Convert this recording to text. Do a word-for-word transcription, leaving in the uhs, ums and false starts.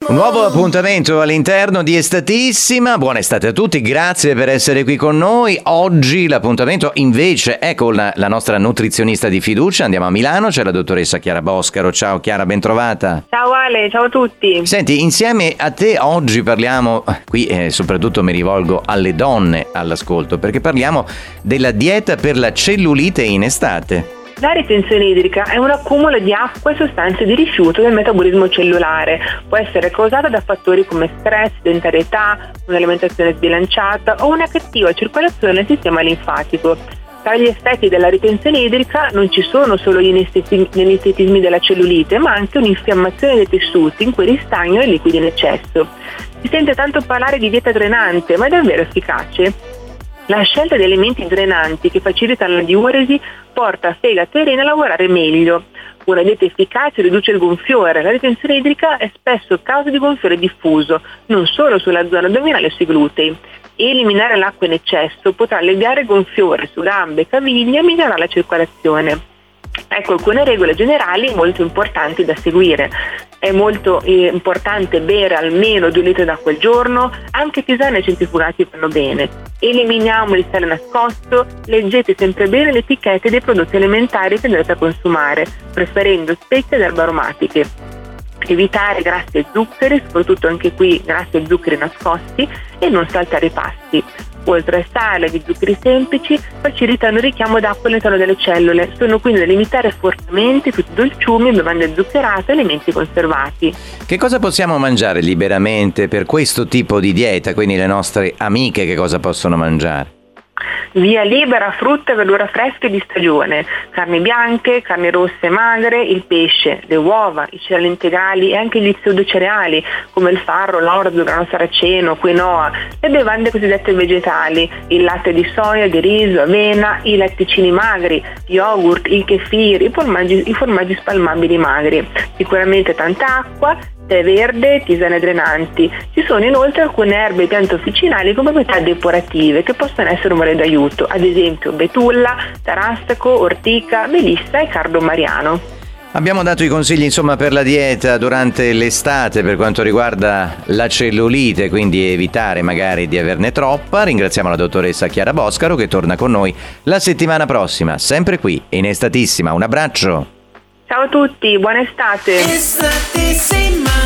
Un nuovo appuntamento all'interno di Estatissima. Buona estate a tutti, grazie per essere qui con noi. Oggi l'appuntamento invece è con la, la nostra nutrizionista di fiducia. Andiamo a Milano, c'è la dottoressa Chiara Boscaro. Ciao Chiara, ben trovata. Ciao Ale, ciao a tutti. Senti, insieme a te oggi parliamo, qui eh, soprattutto mi rivolgo alle donne all'ascolto, perché parliamo della dieta per la cellulite in estate. La ritenzione idrica è un accumulo di acqua e sostanze di rifiuto del metabolismo cellulare. Può essere causata da fattori come stress, sedentarietà, un'alimentazione sbilanciata o una cattiva circolazione del sistema linfatico. Tra gli effetti della ritenzione idrica non ci sono solo gli inestetismi della cellulite, ma anche un'infiammazione dei tessuti in cui ristagnano i liquidi in eccesso. Si sente tanto parlare di dieta drenante, ma è davvero efficace? La scelta di alimenti drenanti che facilitano la diuresi porta fegato e rene a lavorare meglio. Una dieta efficace riduce il gonfiore. La ritenzione idrica è spesso causa di gonfiore diffuso, non solo sulla zona addominale o sui glutei. Eliminare l'acqua in eccesso potrà alleviare il gonfiore su gambe e caviglie e migliorare la circolazione. Ecco alcune regole generali molto importanti da seguire. È molto eh, importante bere almeno due litri d'acqua al giorno, anche tisane e centrifugati vanno bene. Eliminiamo il sale nascosto, leggete sempre bene le etichette dei prodotti alimentari che andrete a consumare, preferendo spezie ed erbe aromatiche. Evitare grassi e zuccheri, soprattutto anche qui grassi e zuccheri nascosti, e non saltare i pasti. Oltre al sale e gli zuccheri semplici, facilitano il richiamo d'acqua all'interno delle cellule. Sono quindi da limitare fortemente tutti i dolciumi, bevande zuccherate e alimenti conservati. Che cosa possiamo mangiare liberamente per questo tipo di dieta? Quindi le nostre amiche che cosa possono mangiare? Via libera frutta e verdura fresche di stagione, carni bianche, carni rosse magre, il pesce, le uova, i cereali integrali e anche gli pseudocereali come il farro, l'orzo, il grano saraceno, quinoa, le bevande cosiddette vegetali, il latte di soia, di riso, avena, i latticini magri, yogurt, il kefir, i formaggi, i formaggi spalmabili magri. Sicuramente tanta acqua, tè verde, tisane drenanti. Ci sono inoltre alcune erbe e piante officinali con proprietà depurative che possono essere un valore d'aiuto, ad esempio betulla, tarassaco, ortica, melissa e cardo mariano. Abbiamo dato i consigli insomma per la dieta durante l'estate per quanto riguarda la cellulite, quindi evitare magari di averne troppa. Ringraziamo la dottoressa Chiara Boscaro che torna con noi la settimana prossima, sempre qui in Estatissima. Un abbraccio. Ciao a tutti, buona estate. Estatissima.